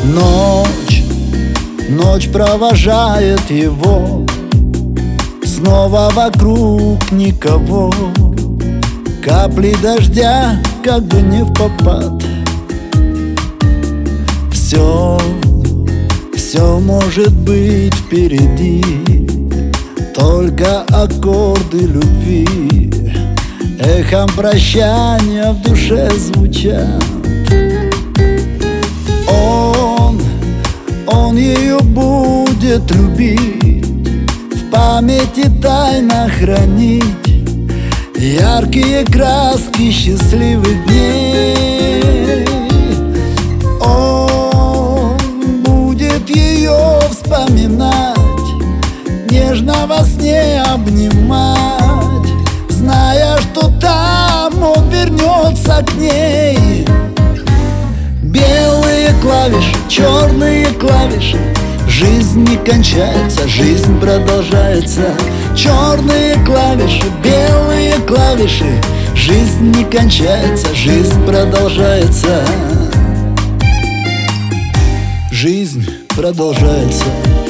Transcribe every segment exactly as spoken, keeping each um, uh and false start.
Ночь, ночь провожает его, снова вокруг никого. Капли дождя, как бы не впопад. Все, все может быть впереди, только аккорды любви эхом прощания в душе звучат. Он, он ее будет любить, в памяти тайно хранить яркие краски счастливых дней. Он будет ее вспоминать, нежно во сне обнимать, зная, что там он вернется к ней. Белые клавиши, черные клавиши, жизнь не кончается, жизнь продолжается. Черные клавиши, белые клавиши, жизнь не кончается, жизнь продолжается. Жизнь продолжается.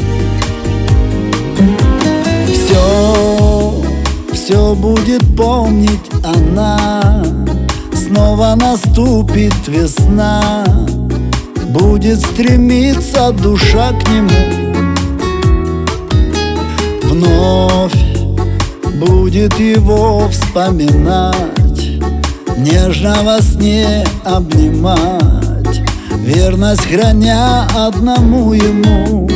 Все, все будет помнить она. Снова наступит весна, будет стремиться душа к нему. Вновь будет его вспоминать, нежно во сне обнимать, верность храня одному ему.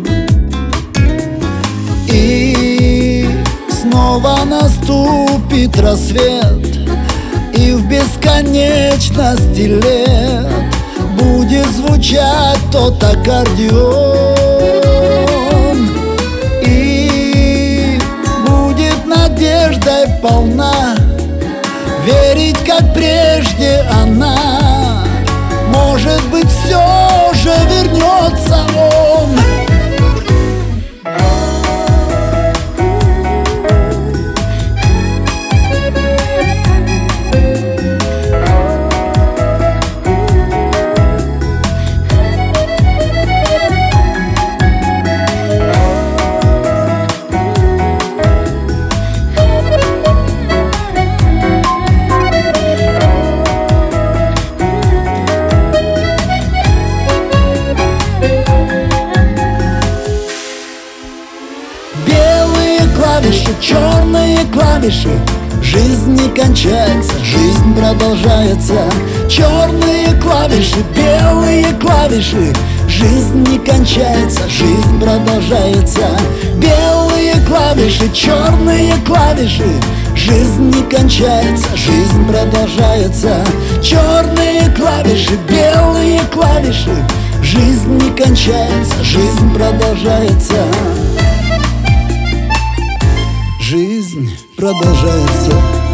И снова наступит рассвет, и в бесконечности лет будет звучать тот аккордеон. И будет надеждой полна верить, как прежде она. Может быть, все же вернется он. Клавиши, черные клавиши, жизнь не кончается, жизнь продолжается. Черные клавиши, белые клавиши, жизнь не кончается, жизнь продолжается. Белые клавиши, черные клавиши, жизнь не кончается, жизнь продолжается. Черные клавиши, белые клавиши, жизнь не кончается, жизнь продолжается. Жизнь продолжается.